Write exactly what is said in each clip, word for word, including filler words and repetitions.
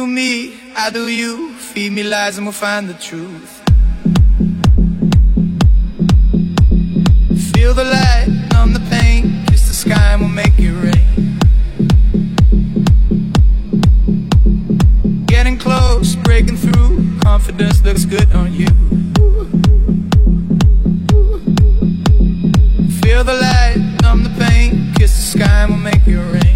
do me, I do you. Feed me lies and we'll find the truth. Feel the light, numb the pain. Kiss the sky and we'll make it rain. Getting close, breaking through. Confidence looks good on you. Feel the light, numb the pain. Kiss the sky and we'll make it rain.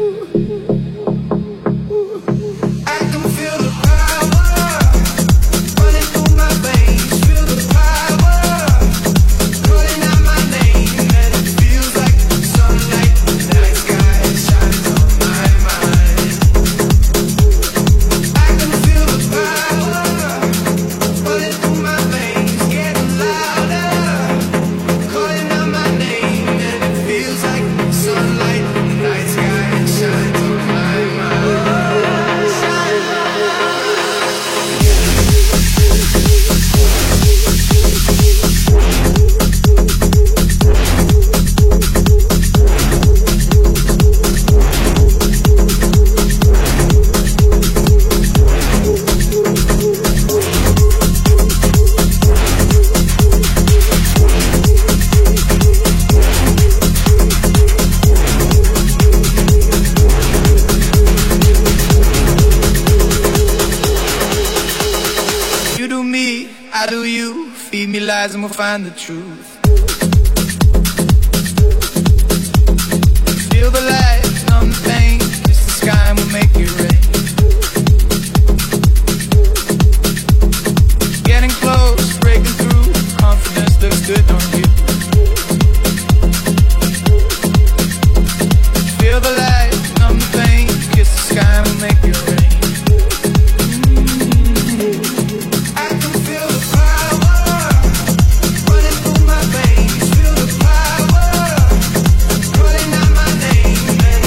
I do you, feed me lies and we'll find the truth. Feel the light, numb the pain. Kiss the sky and we'll make it rain. Getting close, breaking through. Confidence looks good on you. Feel the light, numb the pain. Kiss the sky and we'll make it rain. Running through my veins, feel the power running out my name.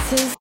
This is